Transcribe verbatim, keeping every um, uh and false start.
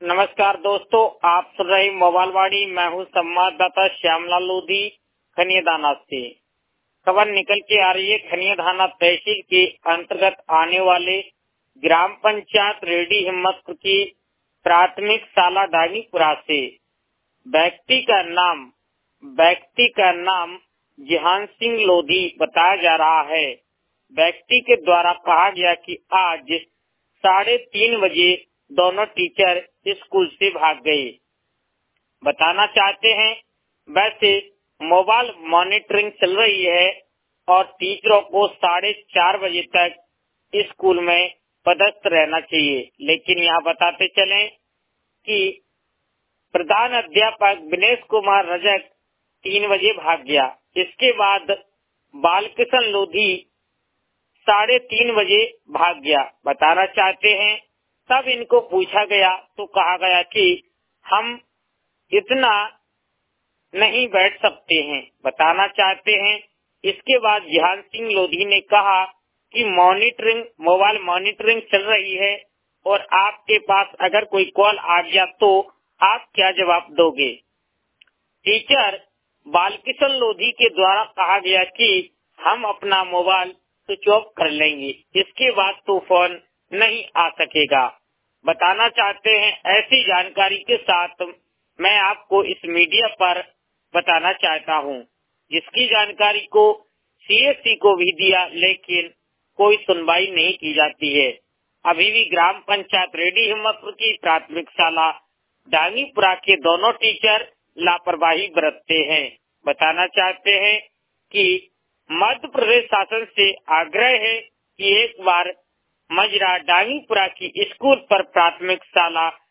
नमस्कार दोस्तों, आप सुन रहे मोबाइल वाणी। मैं हूँ संवाददाता श्यामलाल लोधी खनियादाना से। खबर निकल के आ रही है खनियादाना तहसील के अंतर्गत आने वाले ग्राम पंचायत रेडी हिम्मतपुर की प्राथमिक शाला डांगीपुरा से। व्यक्ति का नाम व्यक्ति का नाम जिहान सिंह लोधी बताया जा रहा है। व्यक्ति के द्वारा कहा गया कि आज साढ़े तीन बजे दोनों टीचर स्कूल से भाग गए। बताना चाहते हैं, वैसे मोबाइल मॉनिटरिंग चल रही है और टीचरों को साढ़े चार बजे तक स्कूल में पदस्थ रहना चाहिए। लेकिन यहाँ बताते चलें कि प्रधान अध्यापक विनेश कुमार रजक तीन बजे भाग गया। इसके बाद बालकिशन लोधी साढ़े तीन बजे भाग गया। बताना चाहते हैं, तब इनको पूछा गया तो कहा गया कि हम इतना नहीं बैठ सकते हैं। बताना चाहते हैं, इसके बाद जिहान सिंह लोधी ने कहा कि मॉनिटरिंग मोबाइल मॉनिटरिंग चल रही है और आपके पास अगर कोई कॉल आ गया तो आप क्या जवाब दोगे। टीचर बालकिशन लोधी के द्वारा कहा गया कि हम अपना मोबाइल स्विच ऑफ कर लेंगे, इसके बाद तो फोन नहीं आ सकेगा। बताना चाहते हैं, ऐसी जानकारी के साथ मैं आपको इस मीडिया पर बताना चाहता हूं, जिसकी जानकारी को सीएससी को भी दिया, लेकिन कोई सुनवाई नहीं की जाती है। अभी भी ग्राम पंचायत रेडी हिम्मतपुर की प्राथमिक शाला डांगीपुरा के दोनों टीचर लापरवाही बरतते हैं। बताना चाहते हैं कि मध्य प्रदेश शासन से आग्रह है कि एक बार मजरा डांगीपुरा की स्कूल पर प्राथमिक शाला